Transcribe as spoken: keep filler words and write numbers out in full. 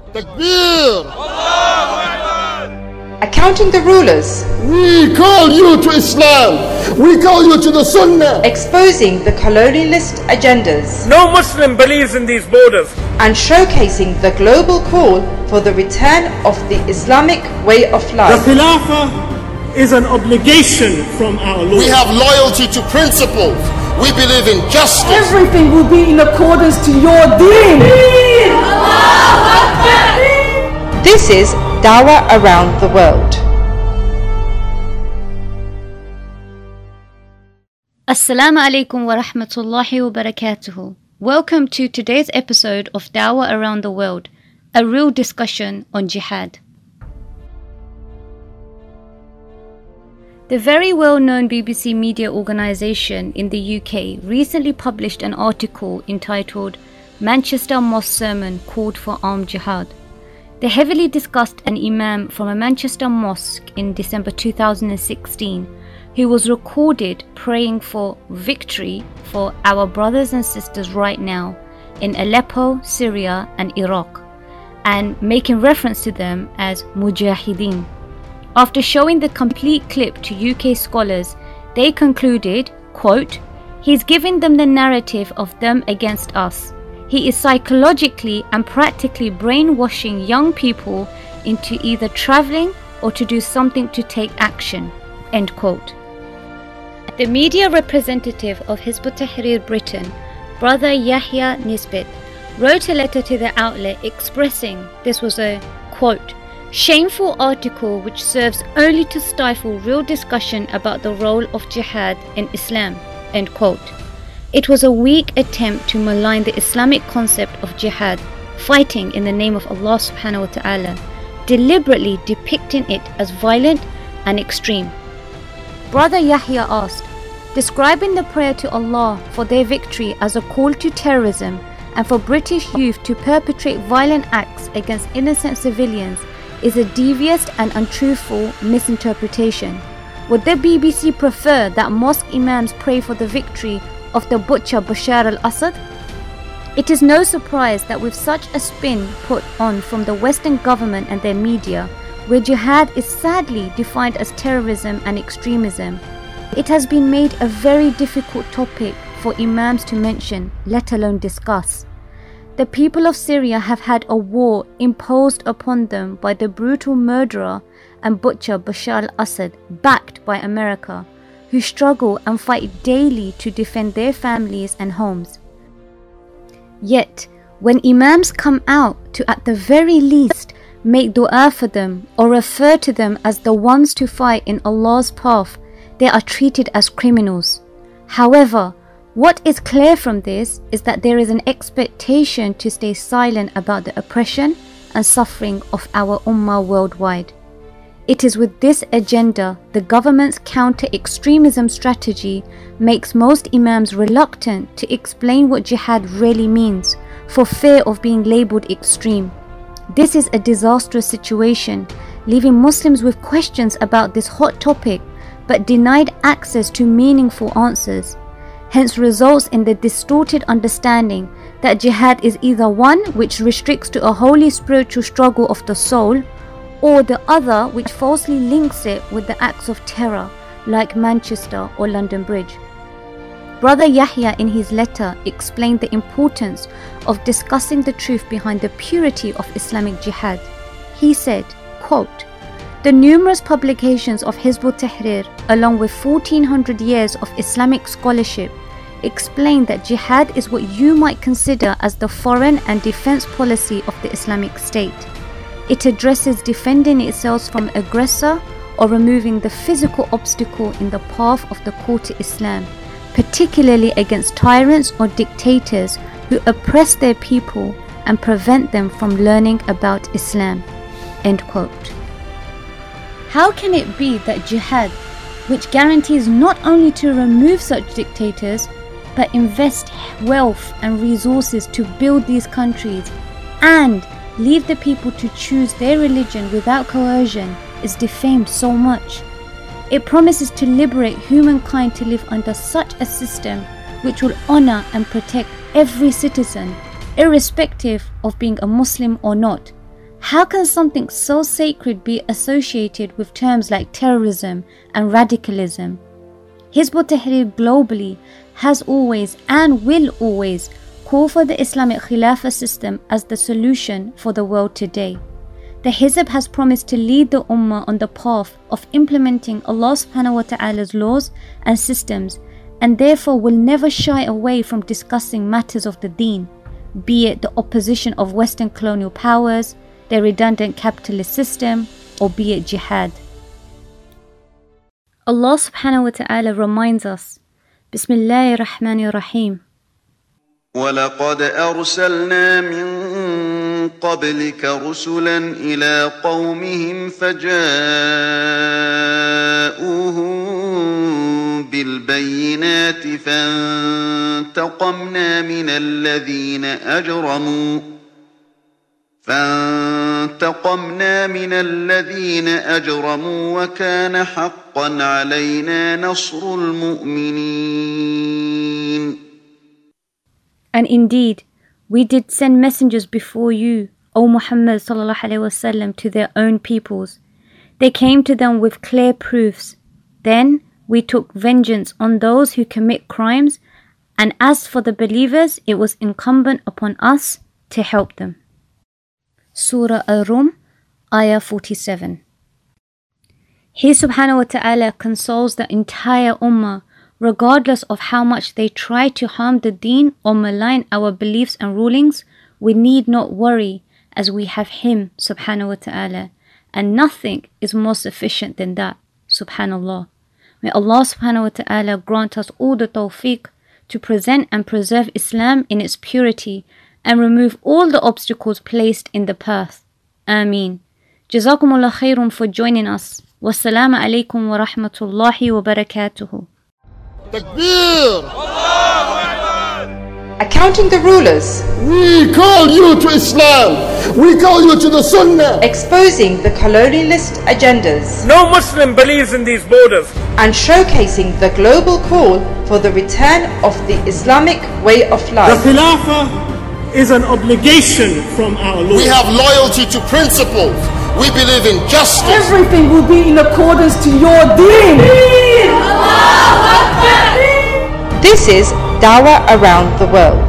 Takbir! Accounting the rulers. We call you to Islam. We call you to the Sunnah. Exposing the colonialist agendas. No Muslim believes in these borders. And showcasing the global call for the return of the Islamic way of life. The Khilafah is an obligation from our Lord. We have loyalty to principles. We believe in justice. Everything will be in accordance to your deen. This is Dawah Around the World. Assalamu alaikum wa rahmatullahi wa barakatuhu. Welcome to today's episode of Dawah Around the World, a real discussion on jihad. The very well-known B B C media organisation in the U K recently published an article entitled Manchester Mosque Sermon Called for Armed Jihad. They heavily discussed an imam from a Manchester mosque in December two thousand sixteen who was recorded praying for victory for our brothers and sisters right now in Aleppo, Syria and Iraq, and making reference to them as Mujahideen. After showing the complete clip to U K scholars, they concluded, quote, "He's giving them the narrative of them against us. He is psychologically and practically brainwashing young people into either travelling or to do something to take action." End quote. The media representative of Hizb ut-Tahrir Britain, Brother Yahya Nisbet, wrote a letter to the outlet expressing this was a, quote, "shameful article which serves only to stifle real discussion about the role of jihad in Islam." End quote. It was a weak attempt to malign the Islamic concept of jihad, fighting in the name of Allah subhanahu wa ta'ala, deliberately depicting it as violent and extreme. Brother Yahya asked, describing the prayer to Allah for their victory as a call to terrorism and for British youth to perpetrate violent acts against innocent civilians is a devious and untruthful misinterpretation. Would the B B C prefer that mosque imams pray for the victory of the butcher Bashar al-Assad? It is no surprise that with such a spin put on from the Western government and their media, where jihad is sadly defined as terrorism and extremism, it has been made a very difficult topic for imams to mention, let alone discuss. The people of Syria have had a war imposed upon them by the brutal murderer and butcher Bashar al-Assad, backed by America, who struggle and fight daily to defend their families and homes. Yet, when imams come out to at the very least make dua for them or refer to them as the ones to fight in Allah's path, they are treated as criminals. However, what is clear from this is that there is an expectation to stay silent about the oppression and suffering of our ummah worldwide. It is with this agenda the government's counter-extremism strategy makes most imams reluctant to explain what jihad really means for fear of being labelled extreme. This is a disastrous situation, leaving Muslims with questions about this hot topic but denied access to meaningful answers. Hence results in the distorted understanding that jihad is either one which restricts to a holy spiritual struggle of the soul, or the other which falsely links it with the acts of terror like Manchester or London Bridge. Brother Yahya in his letter explained the importance of discussing the truth behind the purity of Islamic jihad. He said, quote, "The numerous publications of Hizb ut-Tahrir, along with fourteen hundred years of Islamic scholarship, explain that jihad is what you might consider as the foreign and defense policy of the Islamic State. It addresses defending itself from aggressor or removing the physical obstacle in the path of the call to Islam, particularly against tyrants or dictators who oppress their people and prevent them from learning about Islam." End quote. How can it be that jihad, which guarantees not only to remove such dictators, but invest wealth and resources to build these countries and leave the people to choose their religion without coercion, is defamed so much? It promises to liberate humankind to live under such a system which will honor and protect every citizen, irrespective of being a Muslim or not, How can something so sacred be associated with terms like terrorism and radicalism? Hizb ut-Tahrir globally has always and will always call for the Islamic Khilafah system as the solution for the world today. The Hizb has promised to lead the Ummah on the path of implementing Allah subhanahu wa ta'ala's laws and systems, and therefore will never shy away from discussing matters of the deen, be it the opposition of Western colonial powers, their redundant capitalist system, or be it jihad. Allah subhanahu wa ta'ala reminds us, Bismillahir Rahmanir Rahim. وَلَقَدْ أَرْسَلْنَا مِن قَبْلِكَ رُسُلًا إِلَى قَوْمِهِمْ فَجَاءُوهُم بِالْبَيِّنَاتِ فَانْتَقَمْنَا مِنَ الَّذِينَ أَجْرَمُوا فانتقمنا من الذين أجرموا وكان حقا علينا نصر المؤمنين. And indeed, we did send messengers before you, O Muhammad sallallahu alaihi wasallam, to their own peoples. They came to them with clear proofs. Then we took vengeance on those who commit crimes, and as for the believers, it was incumbent upon us to help them. Surah Ar-Rum, Ayah forty-seven. He subhanahu wa ta'ala consoles the entire Ummah regardless of how much they try to harm the deen or malign our beliefs and rulings. We need not worry, as we have Him subhanahu wa ta'ala, and nothing is more sufficient than that. Subhanallah. May Allah subhanahu wa ta'ala grant us all the tawfiq to present and preserve Islam in its purity and remove all the obstacles placed in the path. Ameen. Jazakumullah khairun for joining us. Wassalamu alaikum wa rahmatullahi wa barakatuhu. Takbir! Accounting the rulers. We call you to Islam. We call you to the Sunnah. Exposing the colonialist agendas. No Muslim believes in these borders. And showcasing the global call for the return of the Islamic way of life. The Khilafah is an obligation from our Lord. We have loyalty to principles. We believe in justice. Everything will be in accordance to your deen. This is Dawah around the world.